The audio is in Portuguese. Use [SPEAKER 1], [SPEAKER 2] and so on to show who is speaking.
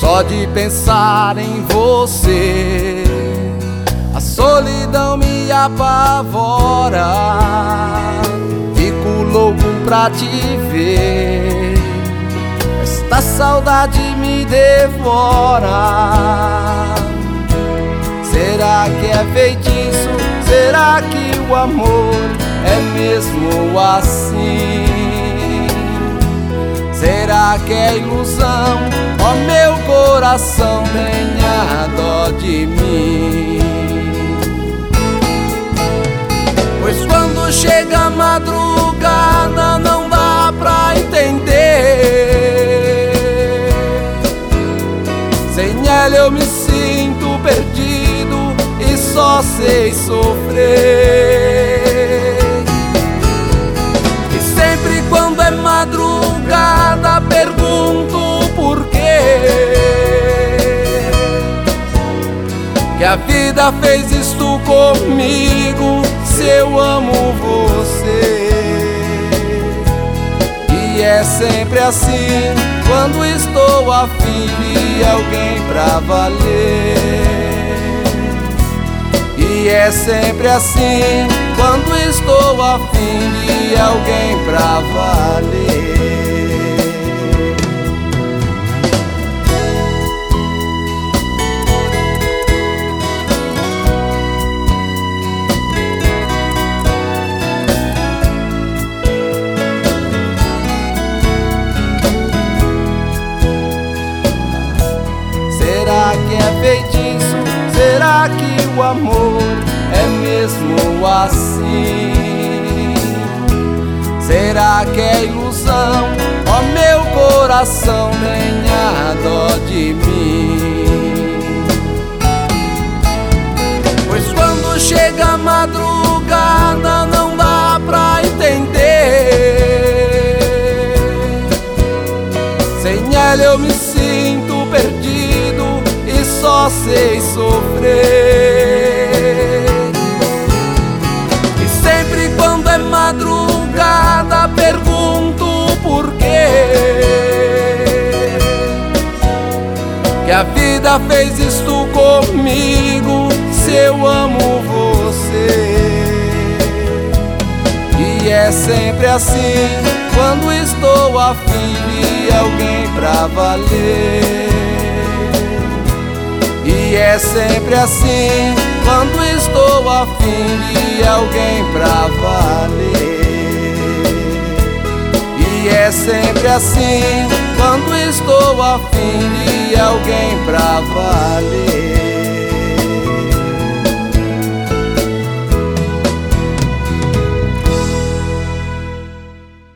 [SPEAKER 1] Só de pensar em você, a solidão me apavora. Fico louco pra te ver, esta saudade me devora. Será que é feitiço? Será que o amor é mesmo assim? Será que é ilusão? Ó meu coração, tenha dó de mim. Pois quando chega a madrugada não dá pra entender. Sem ela eu me sinto perdido e só sei sofrer. E sempre quando é madrugada pergunto por quê, que a vida fez isto comigo, se eu amo você. E é sempre assim quando estou a fim de alguém pra valer. E é sempre assim quando estou a fim de alguém pra valer. Será que é feitiço? Será que o amor é mesmo assim? Será que é ilusão? Ó meu coração, tenha dó de mim. Pois quando chega a madrugada não dá pra entender. Sem ela eu me sinto perdido e só sei sofrer. E sempre quando é madrugada pergunto por quê, que a vida fez isto comigo, se eu amo você. E é sempre assim quando estou a fim de alguém pra valer. E é sempre assim quando estou a fim de alguém pra valer. E é sempre assim quando estou a fim de alguém pra valer.